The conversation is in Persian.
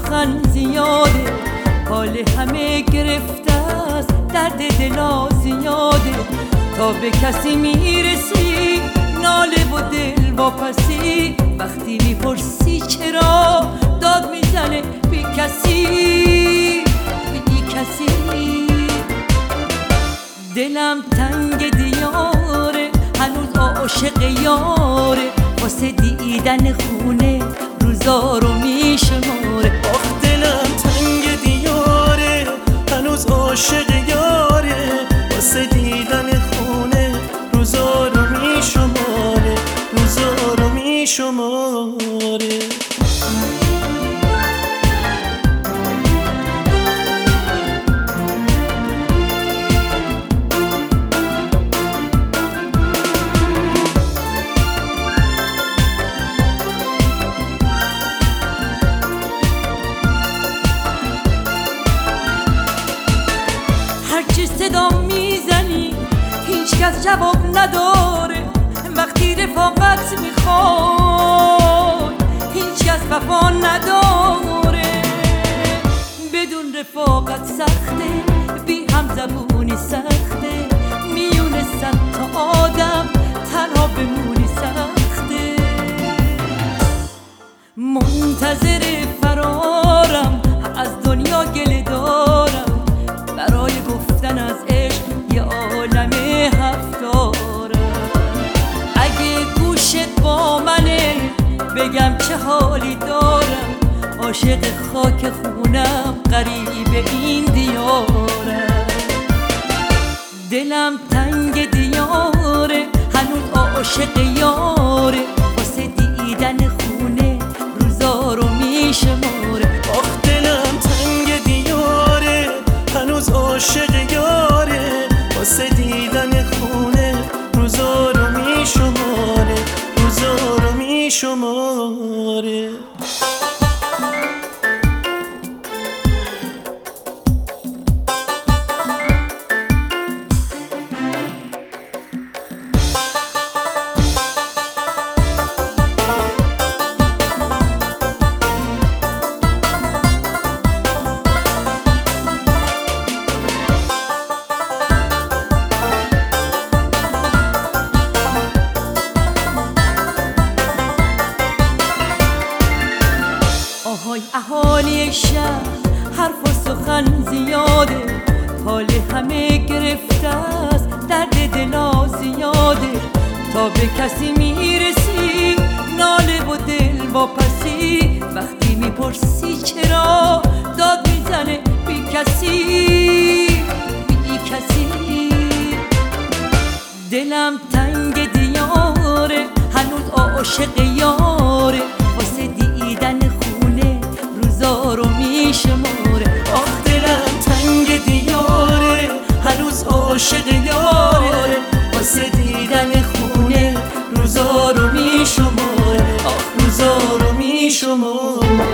سخن زیاده، حال همه گرفته است، درد دلا زیاده. تا به کسی میرسی ناله و دل واپسی، وقتی میپرسی چرا داد میزنه بی کسی بی کسی. دلم تنگ دیاره، هنوز عاشق یاره، واسه دیدن خونه روزا رو میشماره. آخ دلم تنگ دیاره، هنوز عاشق یاره، واسه دیدن خونه روزا رو میشماره، روزا رو میشماره. هرچی صدا میزنی هیچ کس جواب نداره، وقتی رفاقت میخوای هیچ کس وفا نداره. بدون رفاقت سخته، بی هم زبونی سخته، میونه صد تا آدم تنها بمونی سخته. منتظر فرارم از دنیا گله دارم، برای گفتن از عشق یه عالم حرف دارم. اگه گوشت با منه بگم چه حالی دارم، عاشق خاک خونم غریب این دیارم. دلم تنگ دیاره، هنوز عاشق یاره، واسه دیدن خونه روزا رو میشماره. آخ دلم تنگ دیاره، هنوز عاشق یاره، واسه دیدن خونه روزا رو میشماره، روزا رو میشماره. آهای اهالی شهر حرف و سخن زیاده، حال همه گرفته است، درد دلا زیاده. تا به کسی میرسی ناله و دل واپسی، وقتی میپرسی چرا داد میزنه بی کسی بی کسی. دلم تنگ دیاره، هنوز عاشق یاره، واسه دیدن خونه روزا رو میشماره. آخ دلم تنگ دیاره، هنوز عاشق یاره، واسه دیدن خونه روزا رو میشماره، آخ روزا رو میشماره.